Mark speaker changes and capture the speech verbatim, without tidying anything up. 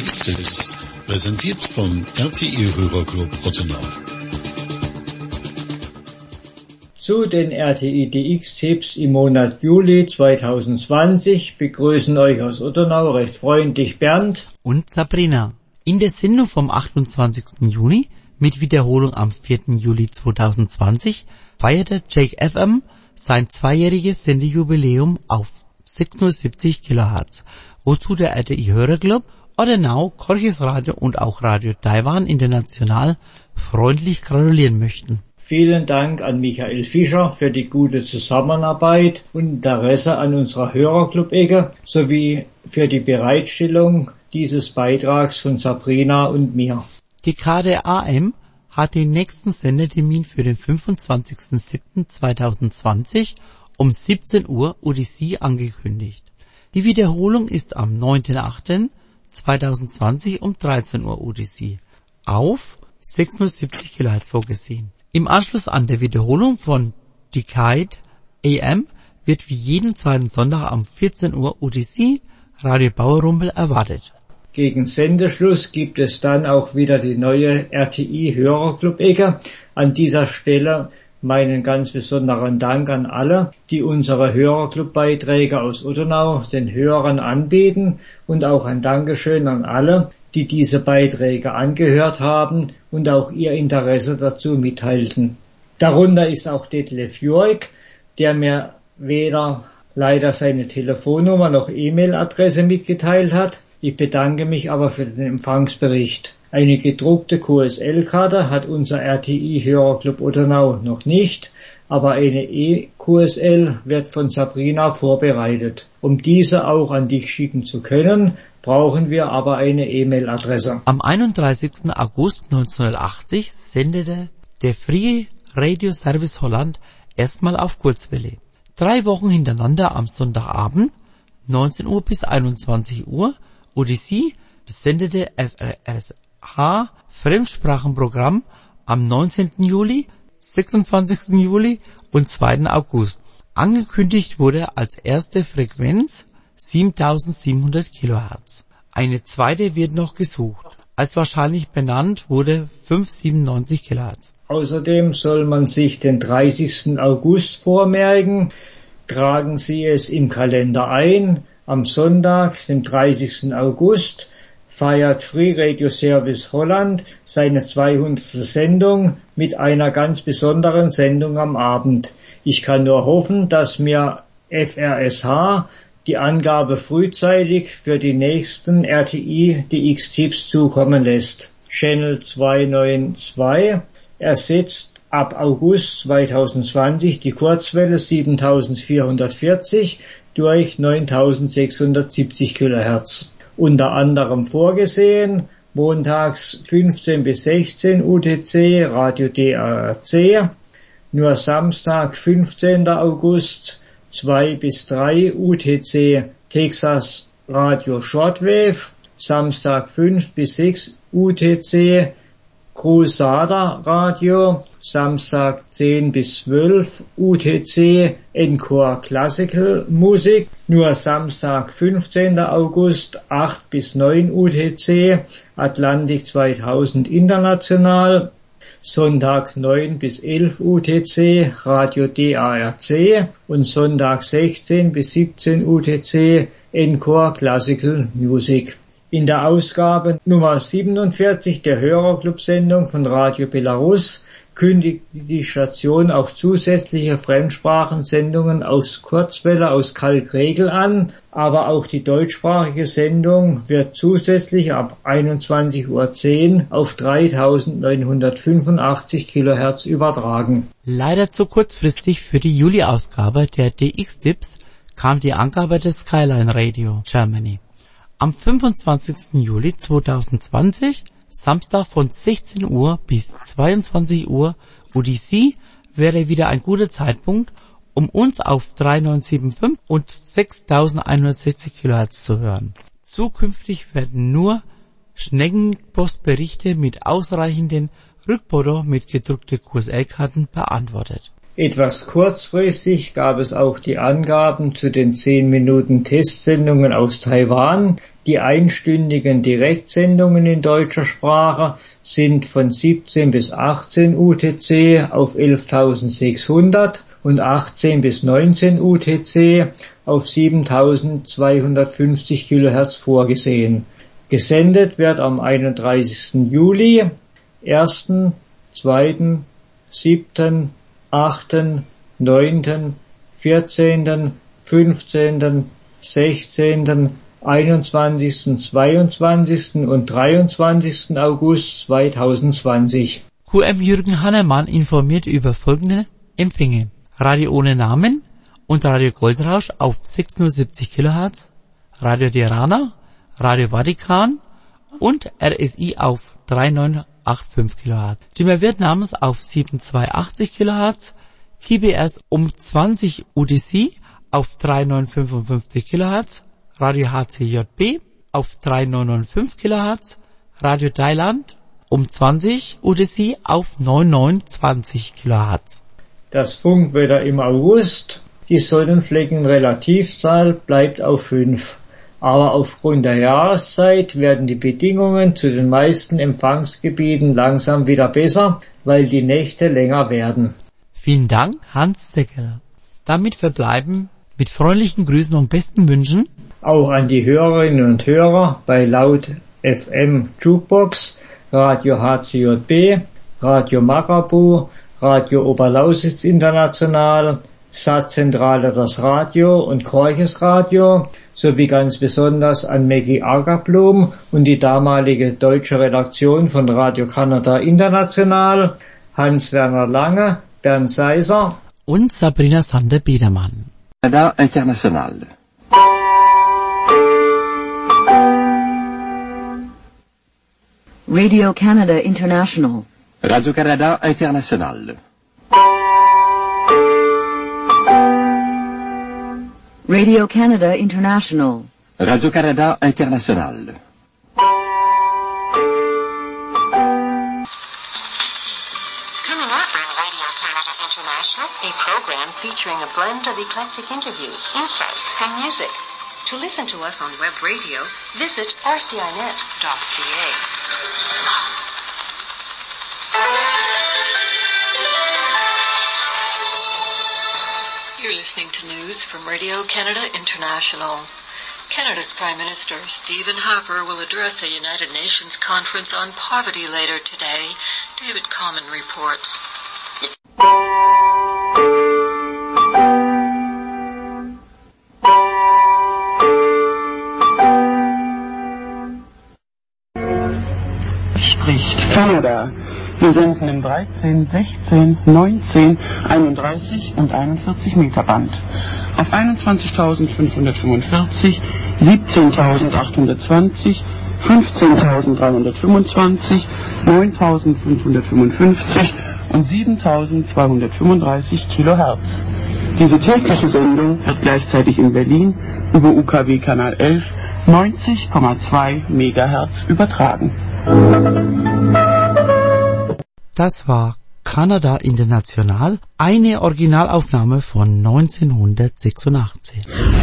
Speaker 1: X-Tipps, präsentiert vom R T I-Hörerclub Ottenau.
Speaker 2: Zu den R T I D X-Tipps im Monat Juli zweitausendzwanzig begrüßen euch aus Ottenau recht freundlich Bernd
Speaker 3: und Sabrina. In der Sendung vom achtundzwanzigsten Juni mit Wiederholung am vierten Juli zweitausendzwanzig feierte Jake F M sein zweijähriges Sendejubiläum auf sechshundertsiebzig Kilohertz, wozu der R T I-Hörerclub Ottenau, Korches Radio und auch Radio Taiwan International freundlich gratulieren möchten.
Speaker 2: Vielen Dank an Michael Fischer für die gute Zusammenarbeit und Interesse an unserer Hörerclub-Ecke sowie für die Bereitstellung dieses Beitrags von Sabrina und mir.
Speaker 3: Die K D A M hat den nächsten Sendetermin für den fünfundzwanzigsten siebten zweitausendzwanzig um siebzehn Uhr U T C angekündigt. Die Wiederholung ist am neunten achten zweitausendzwanzig um dreizehn Uhr U T C auf sechshundertsiebzig Kilohertz vorgesehen. Im Anschluss an der Wiederholung von Decade A M wird wie jeden zweiten Sonntag um vierzehn Uhr U T C Radio Bauerrumpel erwartet.
Speaker 2: Gegen Sendeschluss gibt es dann auch wieder die neue R T I-Hörerclub-Ecke. An dieser Stelle meinen ganz besonderen Dank an alle, die unsere Hörerclub-Beiträge aus Ottenau den Hörern anbieten, und auch ein Dankeschön an alle, die diese Beiträge angehört haben und auch ihr Interesse dazu mitteilten. Darunter ist auch Detlef Jörg, der mir weder leider seine Telefonnummer noch E-Mail-Adresse mitgeteilt hat. Ich bedanke mich aber für den Empfangsbericht. Eine gedruckte Q S L-Karte hat unser R T I-Hörerclub Ottenau noch nicht, aber eine E-Q S L wird von Sabrina vorbereitet. Um diese auch an dich schicken zu können, brauchen wir aber eine E-Mail-Adresse.
Speaker 3: Am einunddreißigsten August neunzehnhundertachtzig sendete der Free Radio Service Holland erstmal auf Kurzwelle. Drei Wochen hintereinander am Sonntagabend, neunzehn Uhr bis einundzwanzig Uhr, U T C, sendete F R S H Fremdsprachenprogramm am neunzehnten Juli, sechsundzwanzigsten Juli und zweiten August. Angekündigt wurde als erste Frequenz siebentausendsiebenhundert Kilohertz. Eine zweite wird noch gesucht. Als wahrscheinlich benannt wurde fünfhundertsiebenundneunzig Kilohertz.
Speaker 2: Außerdem soll man sich den dreißigsten August vormerken. Tragen Sie es im Kalender ein. Am Sonntag, dem dreißigsten August, feiert Free Radio Service Holland seine zweihundertste Sendung mit einer ganz besonderen Sendung am Abend. Ich kann nur hoffen, dass mir F R S H die Angabe frühzeitig für die nächsten R T I D X-Tipps zukommen lässt. Channel zweihundertzweiundneunzig ersetzt ab August zweitausendzwanzig die Kurzwelle siebentausendvierhundertvierzig durch neuntausendsechshundertsiebzig Kilohertz. Unter anderem vorgesehen montags fünfzehn bis sechzehn U T C Radio D A R C, nur Samstag fünfzehnten August zwei bis drei U T C Texas Radio Shortwave, Samstag fünf bis sechs U T C Crusader Radio, Samstag zehn bis zwölf U T C Encore Classical Musik, nur Samstag fünfzehnten August acht bis neun U T C Atlantik zweitausend International, Sonntag neun bis elf U T C Radio D A R C und Sonntag sechzehn bis siebzehn U T C Encore Classical Music. In der Ausgabe Nummer siebenundvierzig der Hörerclub-Sendung von Radio Belarus kündigt die Station auch zusätzliche Fremdsprachensendungen aus Kurzwelle aus Kalkregel an, aber auch die deutschsprachige Sendung wird zusätzlich ab einundzwanzig Uhr zehn auf dreitausendneunhundertfünfundachtzig Kilohertz übertragen.
Speaker 3: Leider zu kurzfristig für die Juli-Ausgabe der D X-Tipps kam die Angabe des Skyline Radio Germany. Am fünfundzwanzigsten Juli zweitausendzwanzig, Samstag von sechzehn Uhr bis zweiundzwanzig Uhr U T C, wäre wieder ein guter Zeitpunkt, um uns auf dreitausendneunhundertfünfundsiebzig und sechstausendeinhundertsechzig Kilohertz zu hören. Zukünftig werden nur Schneckenpostberichte mit ausreichenden Rückbodo mit gedruckten Q S L-Karten beantwortet.
Speaker 2: Etwas kurzfristig gab es auch die Angaben zu den zehn Minuten Testsendungen aus Taiwan. Die einstündigen Direktsendungen in deutscher Sprache sind von siebzehn bis achtzehn U T C auf elftausendsechshundert und achtzehn bis neunzehn U T C auf siebentausendzweihundertfünfzig Kilohertz vorgesehen. Gesendet wird am einunddreißigsten Juli, ersten, zweiten, siebten, achten, neunten, vierzehnten, fünfzehnten, sechzehnten, einundzwanzigsten, zweiundzwanzigsten und dreiundzwanzigsten August zweitausendzwanzig.
Speaker 3: Q M Jürgen Hannemann informiert über folgende Empfänge: Radio ohne Namen und Radio Goldrausch auf sechshundertsiebzig Kilohertz, Radio Tirana, Radio Vatikan und R S I auf neununddreißig Kilohertz. Stimme Vietnams auf siebentausendzweihundertachtzig Kilohertz, K B S um zwanzig U T C auf neunzehnhundertfünfundfünfzig Kilohertz, Radio H C J B auf dreihundertneunundfünfzig Kilohertz, Radio Thailand um zwanzig U T C auf neunhundertneunundzwanzig Kilohertz.
Speaker 2: Das Funkwetter im August. Die Sonnenfleckenrelativzahl bleibt auf fünf. Aber aufgrund der Jahreszeit werden die Bedingungen zu den meisten Empfangsgebieten langsam wieder besser, weil die Nächte länger werden.
Speaker 3: Vielen Dank, Hans Zeckel. Damit verbleiben mit freundlichen Grüßen und besten Wünschen
Speaker 2: auch an die Hörerinnen und Hörer bei Laut F M Jukebox, Radio H C J B, Radio Marabu, Radio Oberlausitz International, Saatzentrale das Radio und Korches Radio, sowie ganz besonders an Maggie Agerblum und die damalige deutsche Redaktion von Radio Kanada International, Hans-Werner Lange, Bernd Seiser
Speaker 3: und Sabrina Sander-Biedermann.
Speaker 4: Canada International.
Speaker 5: Radio Canada International.
Speaker 4: Radio Canada International.
Speaker 5: Radio Canada International.
Speaker 4: Radio Canada International.
Speaker 6: Coming up on Radio Canada International, a program featuring a blend of eclectic interviews, insights, and music. To listen to us on web radio, visit r c i net dot c a. You're listening to news from Radio Canada International. Canada's Prime Minister Stephen Harper will address a United Nations conference on poverty later today. David Common reports.
Speaker 7: Spricht Kanada. Wir senden im dreizehn, sechzehn, neunzehn, einunddreißig und einundvierzig Meter Band. Auf einundzwanzigtausendfünfhundertfünfundvierzig, siebzehntausendachthundertzwanzig, fünfzehntausenddreihundertfünfundzwanzig, neuntausendfünfhundertfünfundfünfzig und siebentausendzweihundertfünfunddreißig Kilohertz. Diese tägliche Sendung wird gleichzeitig in Berlin über U K W Kanal elf neunzig Komma zwei Megahertz übertragen.
Speaker 3: Das war Kanada International, eine Originalaufnahme von neunzehnhundertsechsundachtzig.